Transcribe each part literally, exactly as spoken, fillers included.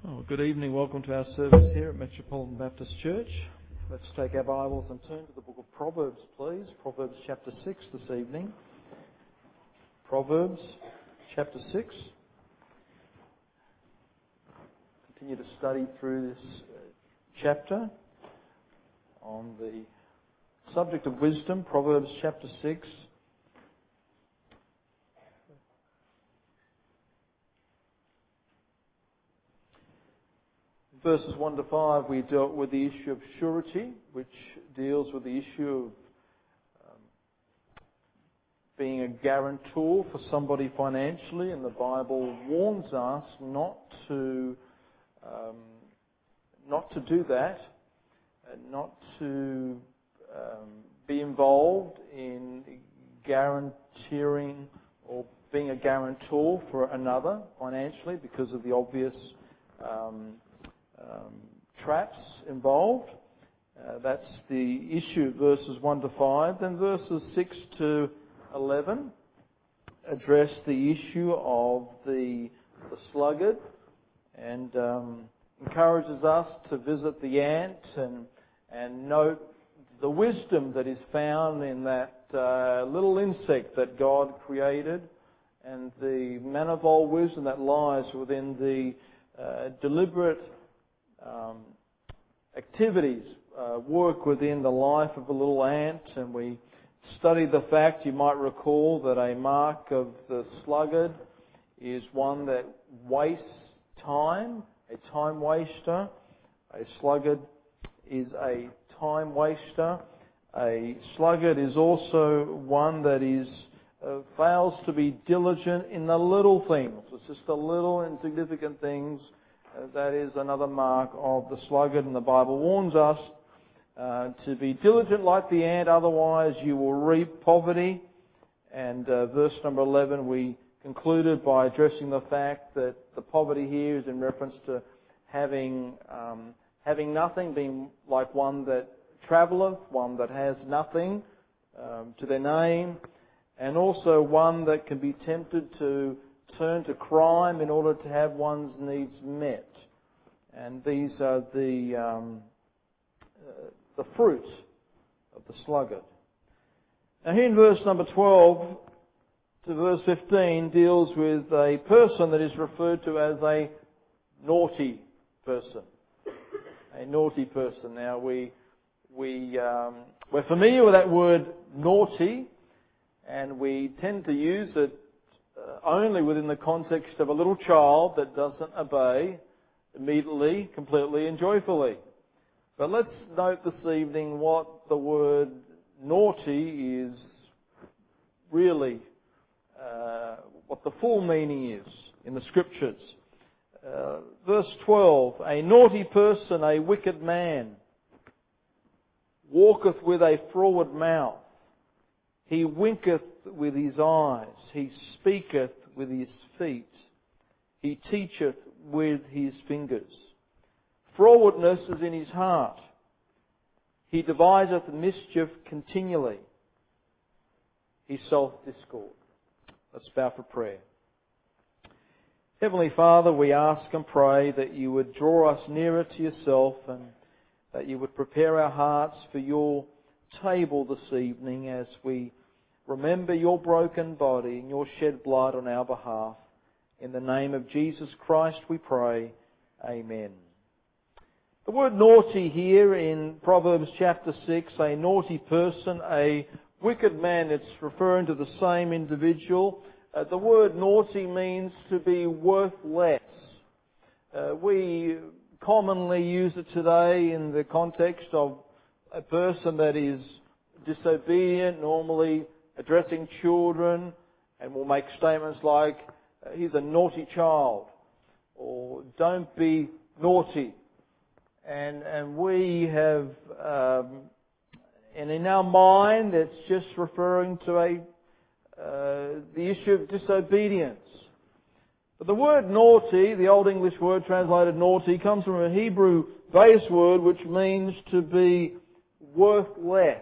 Oh, good evening. Welcome to our service here at Metropolitan Baptist Church. Let's take our Bibles and turn to the book of Proverbs, please. Proverbs chapter six this evening. Proverbs chapter six. Continue to study through this chapter on the subject of wisdom. Proverbs chapter six. Verses one to five, we dealt with the issue of surety, which deals with the issue of um, being a guarantor for somebody financially, and the Bible warns us not to um, not to do that, and not to um, be involved in guaranteering or being a guarantor for another financially because of the obvious Um, Um, traps involved. Uh, that's the issue, verses one to five. Then verses six to eleven address the issue of the, the sluggard and um, encourages us to visit the ant and, and note the wisdom that is found in that uh, little insect that God created, and the manifold wisdom that lies within the uh, deliberate Um, activities, uh, work within the life of a little ant. And we studied the fact, you might recall, that a mark of the sluggard is one that wastes time, a time waster. A sluggard is a time waster. A sluggard is also one that is uh, fails to be diligent in the little things. It's just the little insignificant things. Uh, that is another mark of the sluggard, and the Bible warns us uh, to be diligent like the ant, otherwise you will reap poverty. And uh, verse number eleven, we concluded by addressing the fact that the poverty here is in reference to having um, having nothing, being like one that travelleth, one that has nothing um, to their name, and also one that can be tempted to turn to crime in order to have one's needs met. And these are the um, uh, the fruit of the sluggard. Now here in verse number twelve to verse fifteen deals with a person that is referred to as a naughty person. A naughty person. Now we we um, we're familiar with that word naughty, and we tend to use it Uh, only within the context of a little child that doesn't obey immediately, completely and joyfully. But let's note this evening what the word naughty is really, uh, what the full meaning is in the Scriptures. Uh, verse twelve, a naughty person, a wicked man, walketh with a froward mouth. He winketh with his eyes. He speaketh with his feet. He teacheth with his fingers. Frowardness is in his heart. He deviseth mischief continually. He soweth discord. Let's bow for prayer. Heavenly Father, we ask and pray that you would draw us nearer to yourself, and that you would prepare our hearts for your table this evening as we remember your broken body and your shed blood on our behalf. In the name of Jesus Christ we pray. Amen. The word naughty here in Proverbs chapter six, a naughty person, a wicked man, it's referring to the same individual. Uh, the word naughty means to be worth less. Uh, we commonly use it today in the context of a person that is disobedient, normally addressing children, and will make statements like, he's a naughty child, or don't be naughty. And and we have, um, and in our mind, it's just referring to a uh, the issue of disobedience. But the word naughty, the Old English word translated naughty, comes from a Hebrew base word which means to be worth less,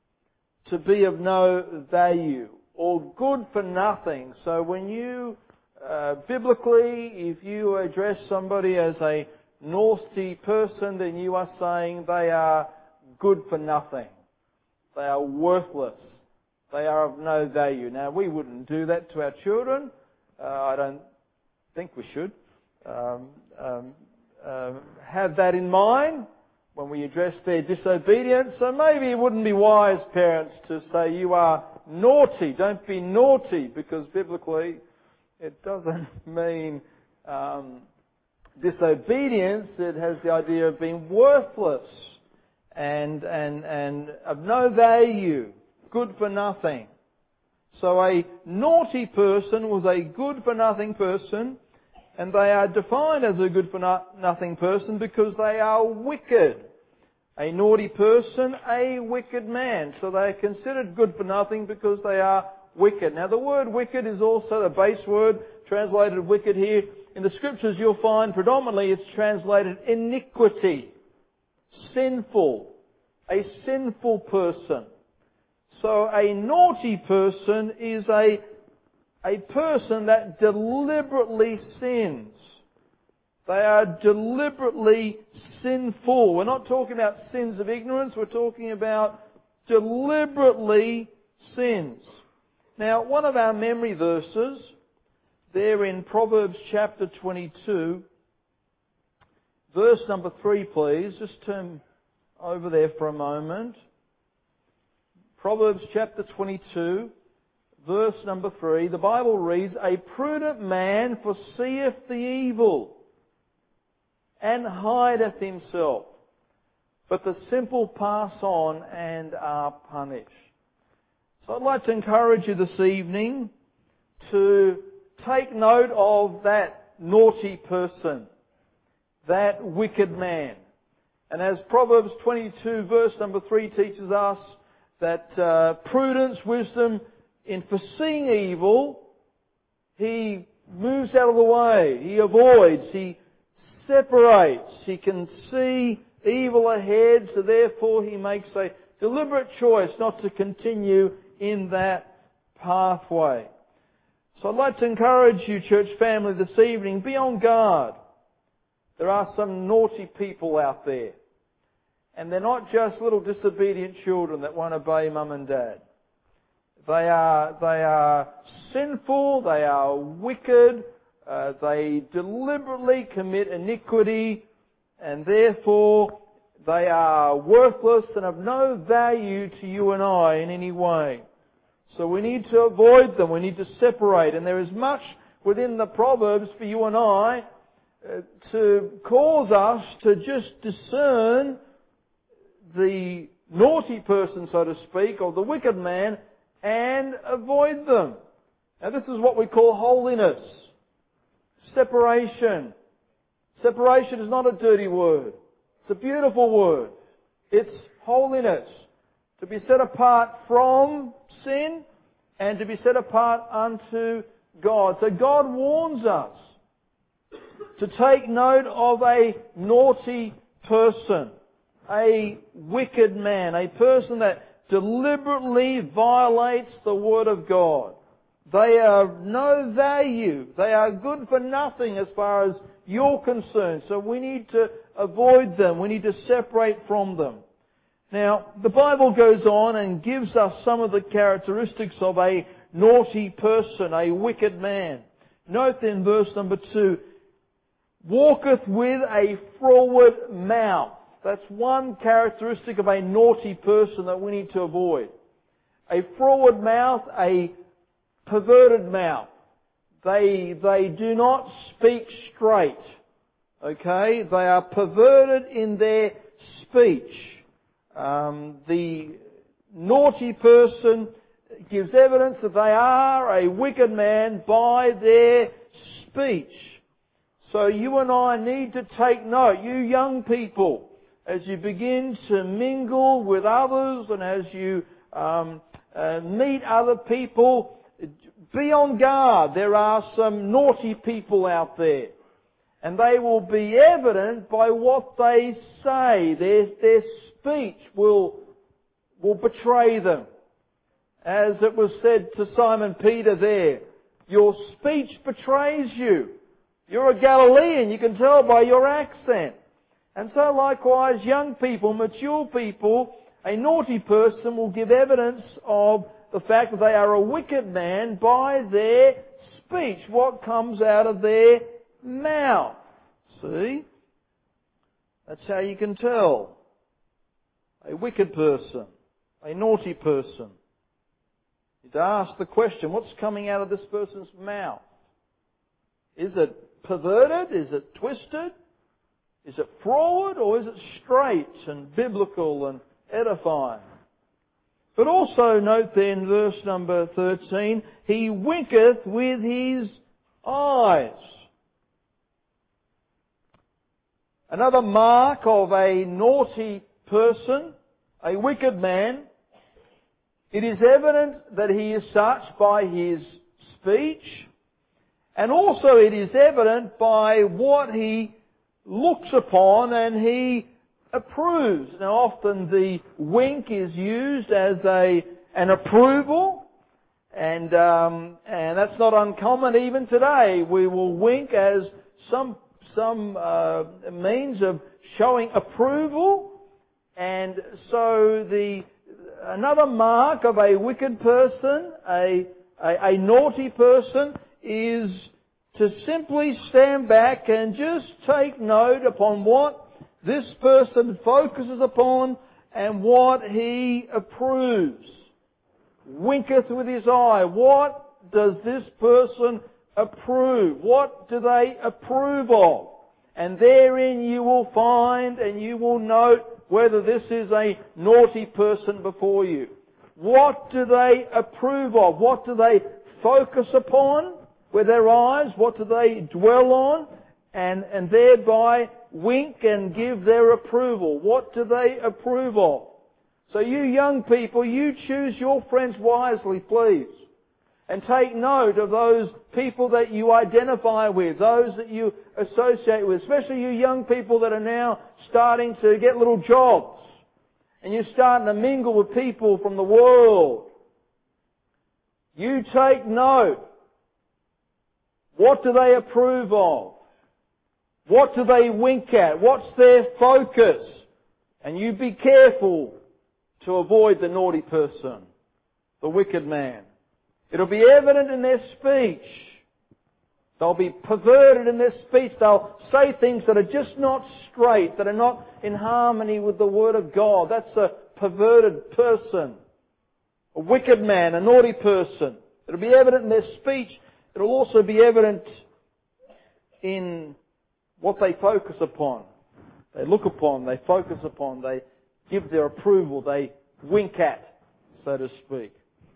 to be of no value, or good for nothing. So when you uh, biblically, if you address somebody as a naughty person, then you are saying they are good for nothing. They are worthless. They are of no value. Now, we wouldn't do that to our children. Uh, I don't think we should. Um, um, uh, have that in mind when we address their disobedience. So maybe it wouldn't be wise, parents, to say you are naughty. Don't be naughty, because biblically it doesn't mean um, disobedience. It has the idea of being worthless and and and of no value, good for nothing. So a naughty person was a good for nothing person, and they are defined as a good for no- nothing person because they are wicked. A naughty person, a wicked man. So they are considered good for nothing because they are wicked. Now the word wicked is also the base word translated wicked here. In the scriptures you'll find predominantly it's translated iniquity, sinful, a sinful person. So a naughty person is a, a person that deliberately sins. They are deliberately sinful. We're not talking about sins of ignorance, we're talking about deliberately sins. Now, one of our memory verses, there in Proverbs chapter twenty-two, verse number three, please. Just turn over there for a moment. Proverbs chapter twenty-two, verse number three. The Bible reads, "A prudent man foreseeth the evil, and hideth himself, but the simple pass on and are punished." So I'd like to encourage you this evening to take note of that naughty person, that wicked man. And as Proverbs twenty-two verse number three teaches us, that uh, prudence, wisdom in foreseeing evil, he moves out of the way, he avoids, he separates, he can see evil ahead, so therefore he makes a deliberate choice not to continue in that pathway. So I'd like to encourage you, church family, this evening, be on guard. There are some naughty people out there. And they're not just little disobedient children that won't obey mum and dad. They are, they are sinful, they are wicked, uh, they deliberately commit iniquity, and therefore they are worthless and of no value to you and I in any way. So we need to avoid them, we need to separate, and there is much within the Proverbs for you and I uh, to cause us to just discern the naughty person, so to speak, or the wicked man, and avoid them. Now this is what we call holiness. Separation. Separation is not a dirty word. It's a beautiful word. It's holiness. To be set apart from sin and to be set apart unto God. So God warns us to take note of a naughty person, a wicked man, a person that deliberately violates the Word of God. They are of no value. They are good for nothing as far as you're concerned. So we need to avoid them. We need to separate from them. Now, the Bible goes on and gives us some of the characteristics of a naughty person, a wicked man. Note in verse number two, walketh with a froward mouth. That's one characteristic of a naughty person that we need to avoid. A froward mouth, a perverted mouth. They, they do not speak straight. Okay? They are perverted in their speech. Um, the naughty person gives evidence that they are a wicked man by their speech. So you and I need to take note, you young people, as you begin to mingle with others and as you um, uh, meet other people, be on guard. There are some naughty people out there. And they will be evident by what they say. Their, their speech will, will betray them. As it was said to Simon Peter there, Your speech betrays you. You're a Galilean, you can tell by your accent. And so likewise, young people, mature people, a naughty person will give evidence of the fact that they are a wicked man by their speech, what comes out of their mouth. See? That's how you can tell. A wicked person, a naughty person. You ask the question, what's coming out of this person's mouth? Is it perverted? Is it twisted? Is it forward? Or is it straight and biblical and edifying? But also note then, verse number thirteen, he winketh with his eyes. Another mark of a naughty person, a wicked man, it is evident that he is such by his speech, and also it is evident by what he looks upon and he approves. Now often the wink is used as a an approval, and um, and that's not uncommon even today. We will wink as some some uh, means of showing approval, and so the another mark of a wicked person, a, a, a naughty person, is to simply stand back and just take note upon what this person focuses upon and what he approves. Winketh with his eye. What does this person approve? What do they approve of? And therein you will find and you will note whether this is a naughty person before you. What do they approve of? What do they focus upon with their eyes? What do they dwell on? And, and thereby wink and give their approval. What do they approve of? So you young people, you choose your friends wisely, please. And take note of those people that you identify with, those that you associate with, especially you young people that are now starting to get little jobs. And you're starting to mingle with people from the world. You take note. What do they approve of? What do they wink at? What's their focus? And you be careful to avoid the naughty person, the wicked man. It'll be evident in their speech. They'll be perverted in their speech. They'll say things that are just not straight, that are not in harmony with the Word of God. That's a perverted person. A wicked man, a naughty person. It'll be evident in their speech. It'll also be evident in what they focus upon. They look upon, they focus upon, they give their approval, they wink at, so to speak.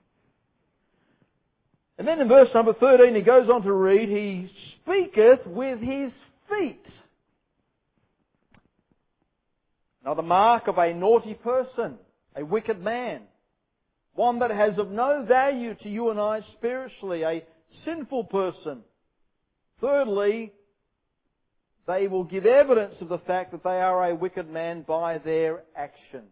And then in verse number thirteen, he goes on to read, he speaketh with his feet. Another mark of a naughty person, a wicked man. One that has of no value to you and I spiritually, a sinful person. Thirdly, they will give evidence of the fact that they are a wicked man by their actions.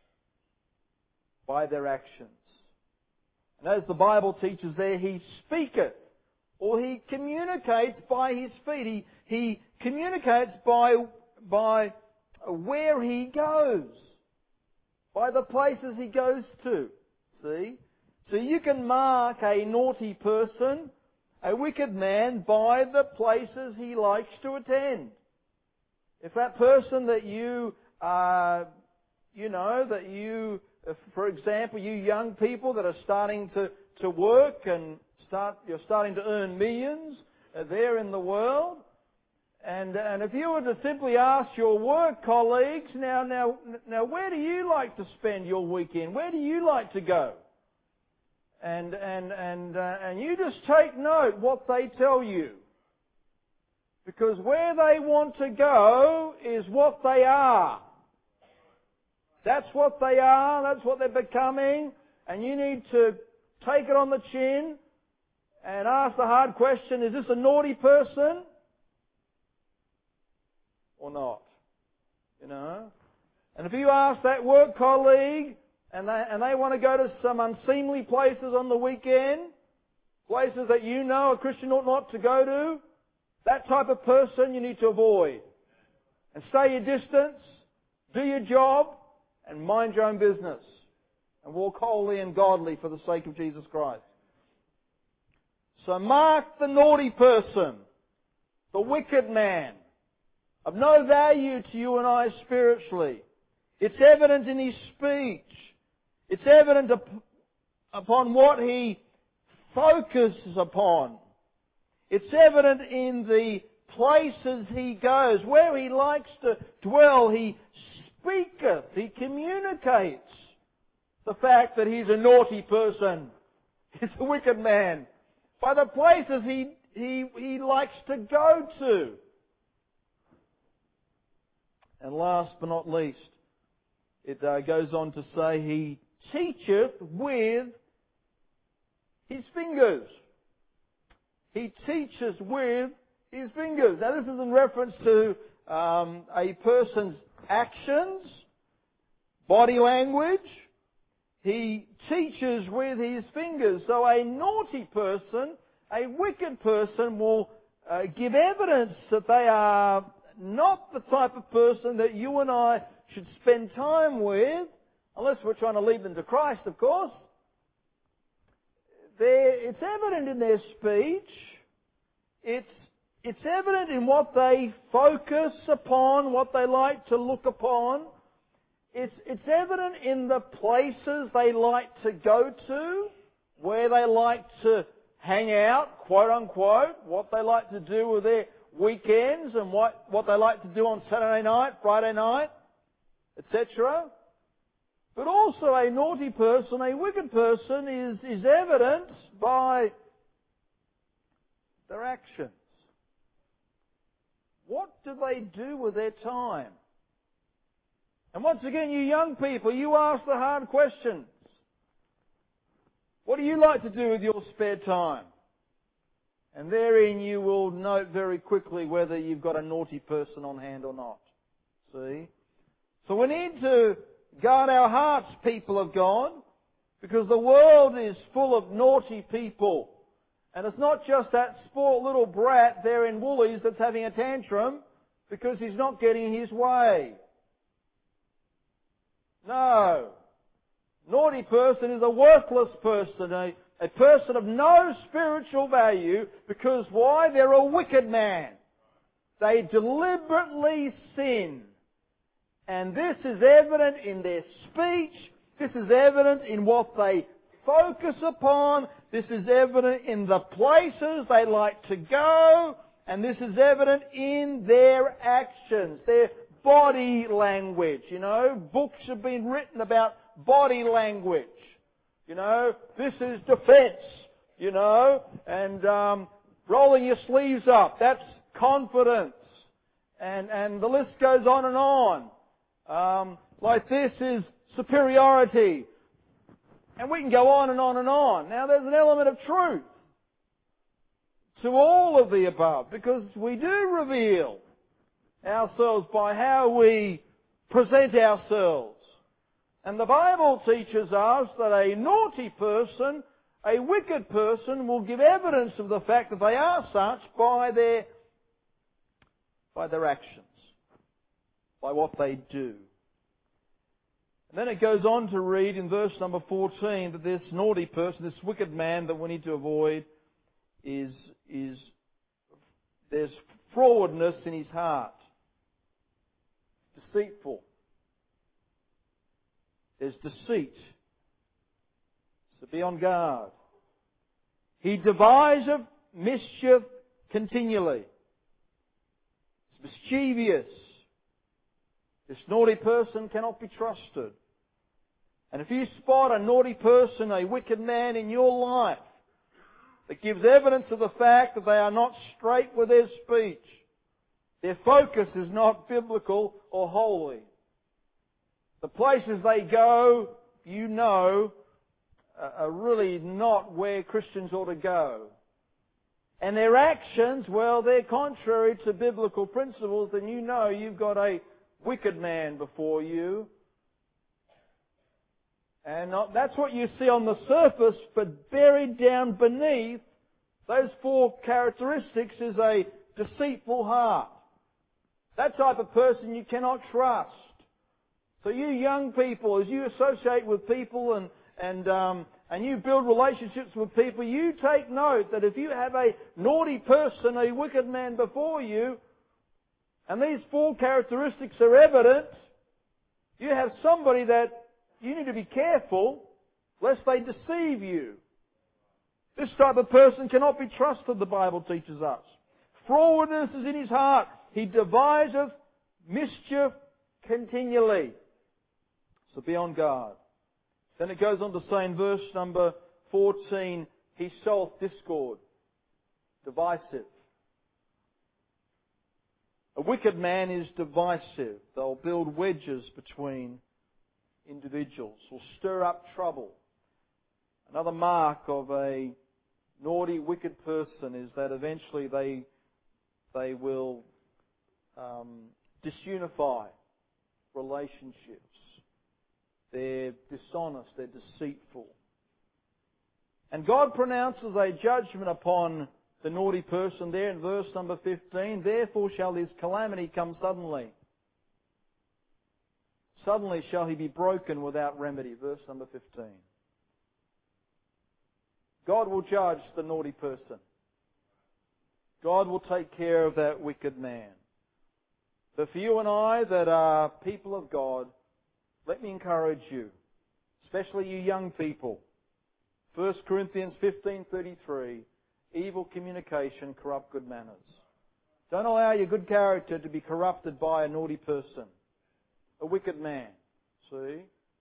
By their actions. And as the Bible teaches there, he speaketh, or he communicates by his feet. He, he communicates by, by where he goes, by the places he goes to. See? So you can mark a naughty person, a wicked man, by the places he likes to attend. If that person that you, uh, you know, that you, for example, you young people that are starting to, to work and start, you're starting to earn millions uh, there in the world, and and if you were to simply ask your work colleagues, now now now where do you like to spend your weekend? Where do you like to go? And and and uh, and you just take note what they tell you, because where they want to go is what they are. That's what they are, that's what they're becoming, and you need to take it on the chin and ask the hard question, is this a naughty person or not? You know? And if you ask that work colleague and they, and they want to go to some unseemly places on the weekend, places that you know a Christian ought not to go to, that type of person you need to avoid. And stay your distance, do your job, and mind your own business. And walk holy and godly for the sake of Jesus Christ. So mark the naughty person, the wicked man, of no value to you and I spiritually. It's evident in his speech. It's evident upon what he focuses upon. It's evident in the places he goes, where he likes to dwell. He speaketh, he communicates the fact that he's a naughty person. He's a wicked man. By the places he, he, he likes to go to. And last but not least, it uh, goes on to say he teacheth with his fingers. He teaches with his fingers. Now this is in reference to um, a person's actions, body language. He teaches with his fingers. So a naughty person, a wicked person will uh, give evidence that they are not the type of person that you and I should spend time with, unless we're trying to lead them to Christ, of course. They're, it's evident in their speech. It's, it's evident in what they focus upon, what they like to look upon. It's, it's evident in the places they like to go to, where they like to hang out, quote unquote, what they like to do with their weekends and what, what they like to do on Saturday night, Friday night, et cetera. But also a naughty person, a wicked person is, is evident by their actions. What do they do with their time? And once again, you young people, you ask the hard questions. What do you like to do with your spare time? And therein you will note very quickly whether you've got a naughty person on hand or not. See? So we need to guard our hearts, people of God, because the world is full of naughty people. And it's not just that spoiled little brat there in Woolies that's having a tantrum because he's not getting his way. No. Naughty person is a worthless person, a, a person of no spiritual value, because why? They're a wicked man. They deliberately sin. And this is evident in their speech. This is evident in what they focus upon. This is evident in the places they like to go. And this is evident in their actions, their body language. You know, books have been written about body language. You know, this is defense. You know, and um, rolling your sleeves up, that's confidence. And, and the list goes on and on. Um, like this is superiority. And we can go on and on and on. Now there's an element of truth to all of the above, because we do reveal ourselves by how we present ourselves. And the Bible teaches us that a naughty person, a wicked person, will give evidence of the fact that they are such by their, by their actions, by what they do. And then it goes on to read in verse number fourteen that this naughty person, this wicked man that we need to avoid, is, is there's frowardness in his heart. Deceitful. There's deceit. So be on guard. He deviseth mischief continually. It's mischievous. This naughty person cannot be trusted. And if you spot a naughty person, a wicked man in your life, that gives evidence of the fact that they are not straight with their speech, their focus is not biblical or holy, the places they go, you know, are really not where Christians ought to go. And their actions, well, they're contrary to biblical principles, then you know you've got a wicked man before you. And that's what you see on the surface, but buried down beneath Those four characteristics is a deceitful heart. That type of person you cannot trust. So you young people, as you associate with people and and um, and you build relationships with people, you take note that if you have a naughty person, a wicked man before you, and these four characteristics are evident, you have somebody that you need to be careful lest they deceive you. This type of person cannot be trusted, the Bible teaches us. Frowardness is in his heart. He deviseth mischief continually. So be on guard. Then it goes on to say in verse number fourteen, he soweth discord, divisive. A wicked man is divisive. They'll build wedges between individuals, will stir up trouble. Another mark of a naughty, wicked person is that eventually they they will um, disunify relationships. They're dishonest, they're deceitful. And God pronounces a judgment upon the naughty person there in verse number fifteen. Therefore shall his calamity come suddenly. Suddenly shall he be broken without remedy. Verse number fifteen. God will judge the naughty person. God will take care of that wicked man. But for you and I that are people of God, let me encourage you, especially you young people. First Corinthians fifteen thirty-three, evil communication corrupt good manners. Don't allow your good character to be corrupted by a naughty person, a wicked man. See?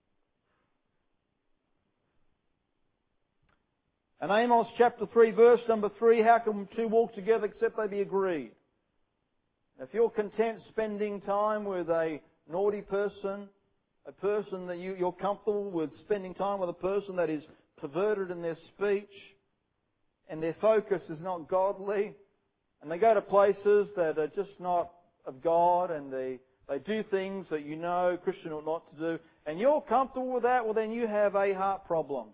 And Amos chapter three, verse number three, how can two walk together except they be agreed? If you're content spending time with a naughty person, a person that you, you're comfortable with spending time with a person that is perverted in their speech, and their focus is not godly, and they go to places that are just not of God, and they, they do things that you know Christian ought not to do, and you're comfortable with that, well then you have a heart problem.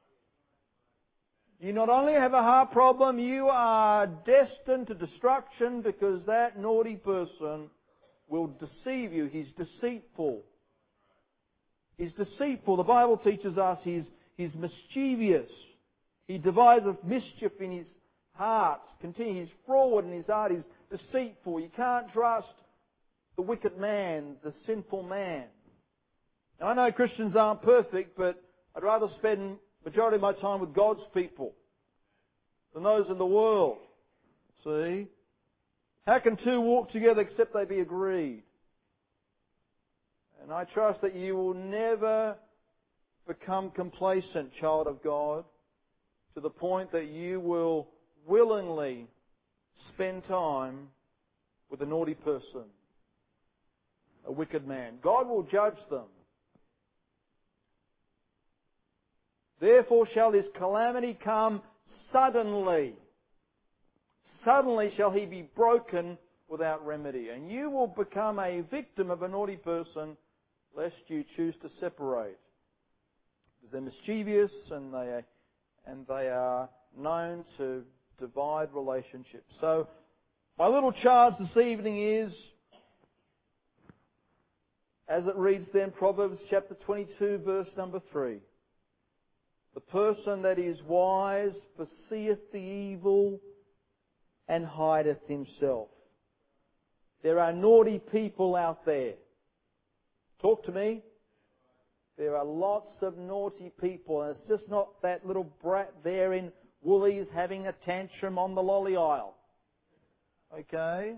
You not only have a heart problem, you are destined to destruction because that naughty person will deceive you. He's deceitful. He's deceitful. The Bible teaches us he's, he's mischievous. He deviseth mischief in his heart. Continue. He's froward in his heart. He's deceitful. You can't trust the wicked man, the sinful man. Now, I know Christians aren't perfect, but I'd rather spend majority of my time with God's people than those in the world. See? How can two walk together except they be agreed? And I trust that you will never become complacent, child of God, to the point that you will willingly spend time with a naughty person, a wicked man. God will judge them. Therefore shall his calamity come suddenly. Suddenly shall he be broken without remedy. And you will become a victim of a naughty person lest you choose to separate. They're mischievous and they, and they are known to divide relationships. So my little charge this evening is, as it reads then, Proverbs chapter twenty-two, verse number three. The person that is wise foreseeth the evil and hideth himself. There are naughty people out there. Talk to me. There are lots of naughty people, and it's just not that little brat there in Woolies having a tantrum on the lolly aisle. Okay?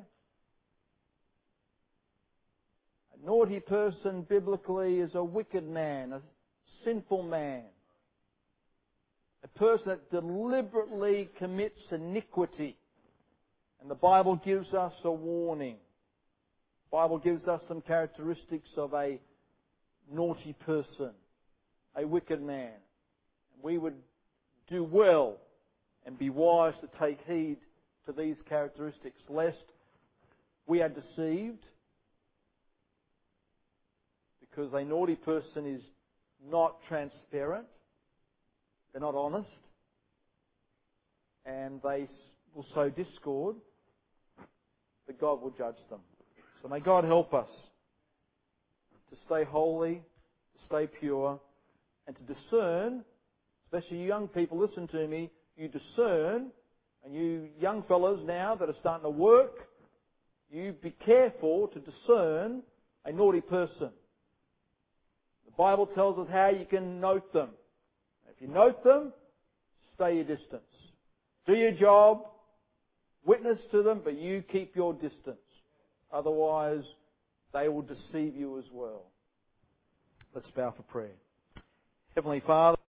A naughty person biblically is a wicked man, a sinful man. A person that deliberately commits iniquity. And the Bible gives us a warning. The Bible gives us some characteristics of a naughty person, a wicked man. We would do well and be wise to take heed to these characteristics, lest we are deceived, because a naughty person is not transparent. They're not honest. and they will sow discord, but God will judge them. So may God help us to stay holy, to stay pure, and to discern, especially you young people, listen to me, you discern, and you young fellas now that are starting to work, you be careful to discern a naughty person. The Bible tells us how you can note them. If you note them, stay your distance. Do your job, witness to them, but you keep your distance. Otherwise, they will deceive you as well. Let's bow for prayer. Heavenly Father,